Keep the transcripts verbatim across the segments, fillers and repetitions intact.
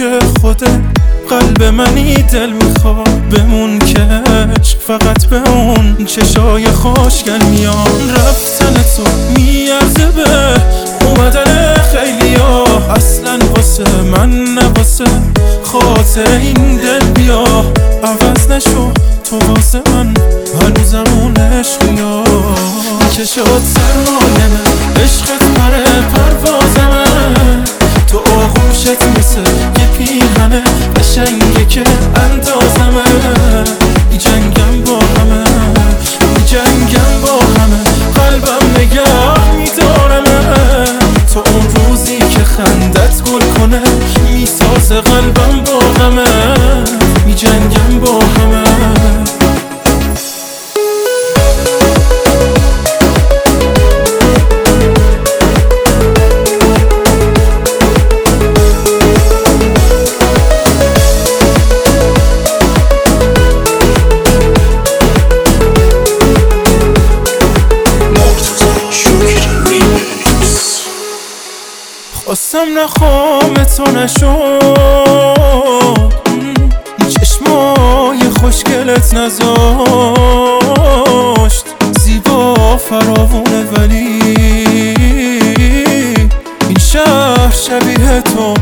عشق خوده قلب منی دل میخواد بمون که عشق فقط به اون چشای خوشگل میان. رفتن تو میارزه به اومدن خیلی ها، اصلا واسه من نه واسه خاطر این دل بیا. عوض نشو تو واسه من هنوزم اون عشقیا. چشات سرمایمه عشقت پره پروازمه، تو آغوشت مثل یه پیرهنه قشنگه که اندازمه. ای جنگم با همه ای جنگم با همه قلبم نگه میدارمه. تو اون روزی که خندت گل کنه میسازه قلبم با غمه. ای جنگم با همه خواستم نخوام تو نشد، چشمای خوشگلت نذاشت زیبا فراوونه، ولی این شهر شبیه تو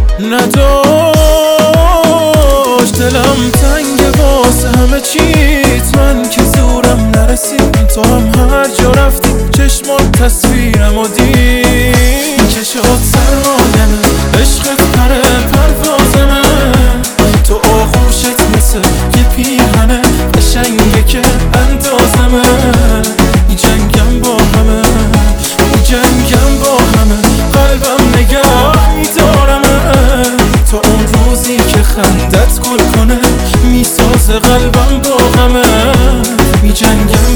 نداشت. دلم تنگ واسه همه چیت، من که زورم نرسید تو هم هر جا رفتی چشمات تصویرم و دید. چشات سرمایمه عشقت پره پروازمه، تو آغوشت مثل یه پیرهنه قشنگه که اندازمه. ای جنگم با همه ای جنگم با همه قلبم نگه میدارمه. تو اون روزی که خندت گل کنه میسازه قلبم با غمه. ای جنگم